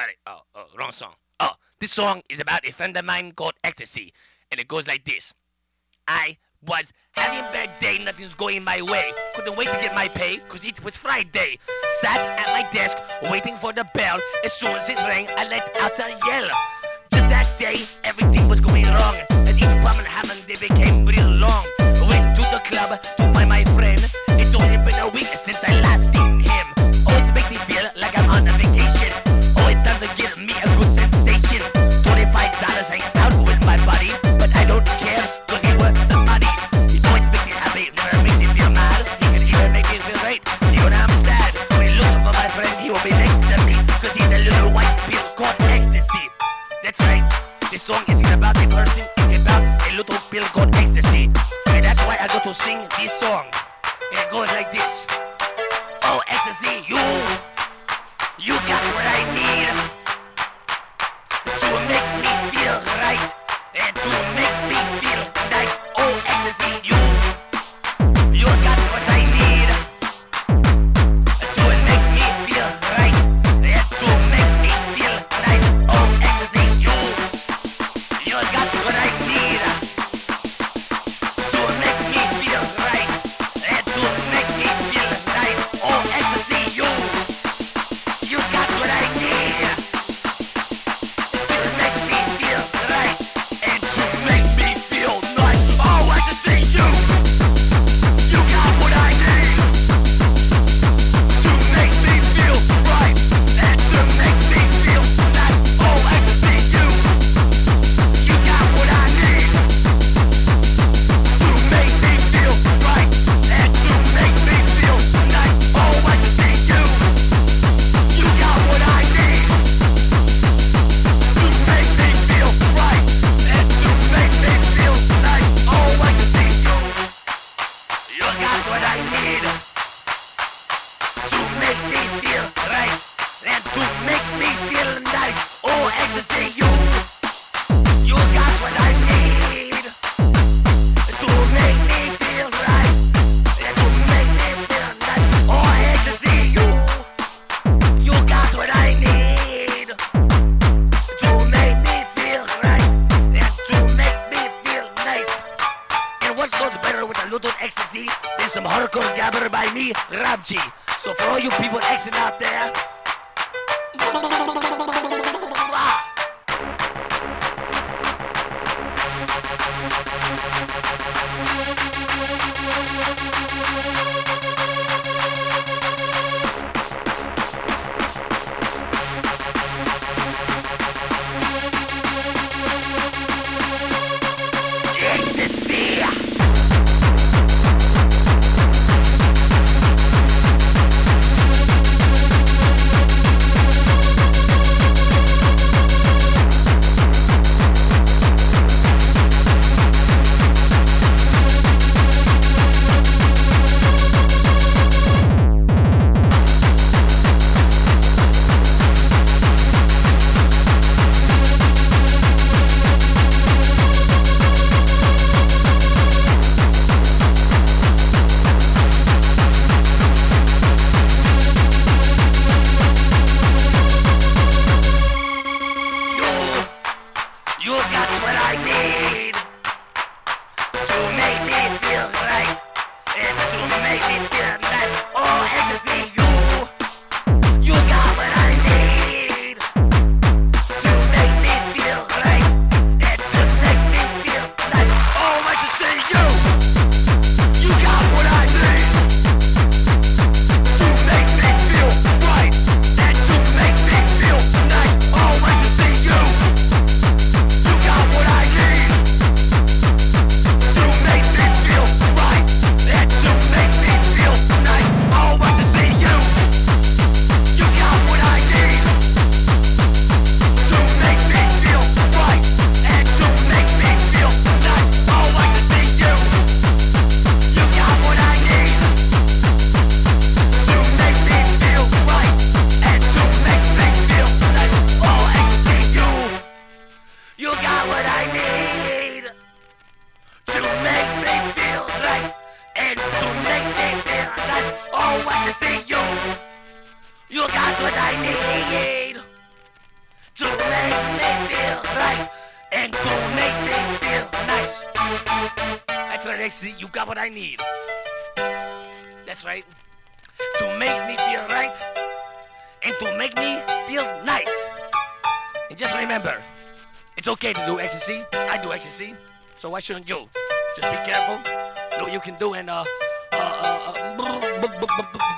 Sorry. Wrong song. Oh, this song is about a friend of mine called Ecstasy, and it goes like this. I was having a bad day, nothing's going my way. Couldn't wait to get my pay, cause it was Friday. Sat at my desk, waiting for the bell. As soon as it rang, I let out a yell. Just that day, everything was going wrong. As each problem happened, they became real long. Went to the club to find my friend. It's only been a week since I last seen him. Oh, it makes me feel like I'm on a vacation. Oh, it does to give me a good sensation. $25 hanging out with my buddy, but I don't care, cause he worth the money. He always makes me happy, never makes me feel mad. He can even make me feel great, even when I'm sad. When looking for my friend, he will be next to me, cause he's a little white pill called ecstasy. That's right, this song isn't about a person, it's about a little pill called ecstasy. And that's why I go to sing this song. And it goes like this. Oh, ecstasy, you got what I need to make me feel right and to make me feel nice. Oh, ecstasy, you got what I need to make me feel right and to make me feel nice. Oh, ecstasy, you got what I need to make me feel right and to make me feel nice. Oh, ecstasy, you got what I need to make me feel right and to make me feel nice. Oh, ecstasy, you got what I need to make me feel right and to make me feel nice. Oh, ecstasy, you got what I need to make me feel right and to make me feel nice. Oh, ecstasy, you got what I need to make me feel right and to make me feel nice. Oh, ecstasy, you got what I need to make me feel right and to make me feel nice. Oh, ecstasy, you got what I need to make me feel right and to make me feel nice. Oh, ecstasy, you got what I need to make me feel right and to make me feel nice. And what goes better with a little ecstasy than some hardcore gabber by me, Rap G. So for all you people Xing out there, ecstasy. That's right, ecstasy. You got what I need. That's right. To make me feel right and to make me feel nice. And just remember, it's okay to do ecstasy. I do ecstasy. So why shouldn't you? Just be careful. Know what you can do and